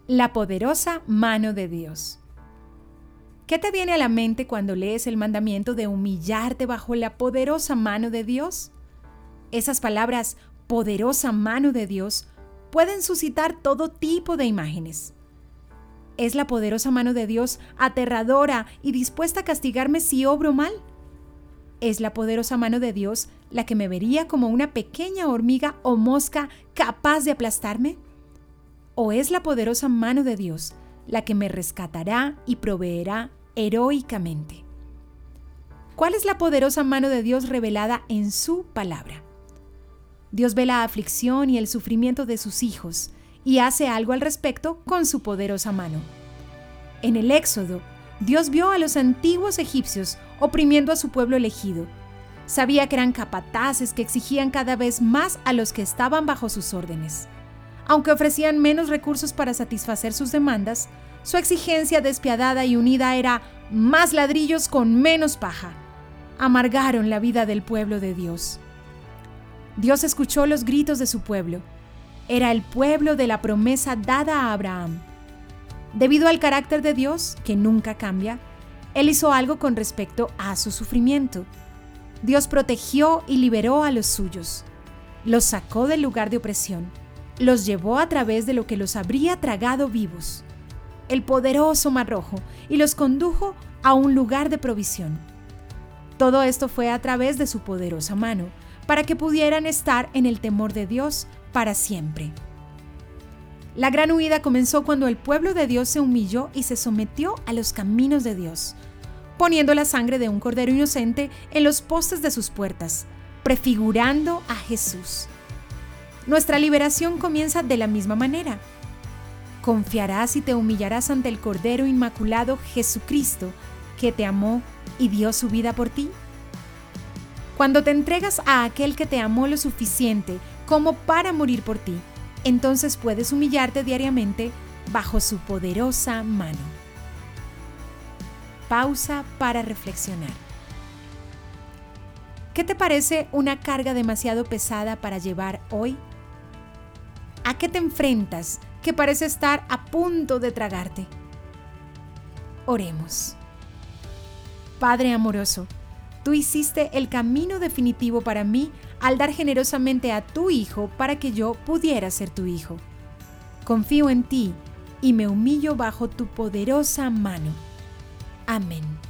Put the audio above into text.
La poderosa mano de Dios. ¿Qué te viene a la mente cuando lees el mandamiento de humillarte bajo la poderosa mano de Dios? Esas palabras, poderosa mano de Dios, pueden suscitar todo tipo de imágenes. ¿Es la poderosa mano de Dios aterradora y dispuesta a castigarme si obro mal? ¿Es la poderosa mano de Dios la que me vería como una pequeña hormiga o mosca capaz de aplastarme? ¿O es la poderosa mano de Dios la que me rescatará y proveerá heroicamente? ¿Cuál es la poderosa mano de Dios revelada en su palabra? Dios ve la aflicción y el sufrimiento de sus hijos y hace algo al respecto con su poderosa mano. En el Éxodo, Dios vio a los antiguos egipcios oprimiendo a su pueblo elegido. Sabía que eran capataces que exigían cada vez más a los que estaban bajo sus órdenes. Aunque ofrecían menos recursos para satisfacer sus demandas, su exigencia despiadada y unida era más ladrillos con menos paja. Amargaron la vida del pueblo de Dios. Dios escuchó los gritos de su pueblo. Era el pueblo de la promesa dada a Abraham. Debido al carácter de Dios, que nunca cambia, Él hizo algo con respecto a su sufrimiento. Dios protegió y liberó a los suyos. Los sacó del lugar de opresión. Los llevó a través de lo que los habría tragado vivos, el poderoso Mar Rojo, y los condujo a un lugar de provisión. Todo esto fue a través de su poderosa mano, para que pudieran estar en el temor de Dios para siempre. La gran huida comenzó cuando el pueblo de Dios se humilló y se sometió a los caminos de Dios, poniendo la sangre de un cordero inocente en los postes de sus puertas, prefigurando a Jesús. Nuestra liberación comienza de la misma manera. Confiarás y te humillarás ante el Cordero Inmaculado Jesucristo, que te amó y dio su vida por ti. Cuando te entregas a aquel que te amó lo suficiente como para morir por ti, entonces puedes humillarte diariamente bajo su poderosa mano. Pausa para reflexionar. ¿Qué te parece una carga demasiado pesada para llevar hoy? ¿A qué te enfrentas que parece estar a punto de tragarte? Oremos. Padre amoroso, tú hiciste el camino definitivo para mí al dar generosamente a tu Hijo para que yo pudiera ser tu hijo. Confío en ti y me humillo bajo tu poderosa mano. Amén.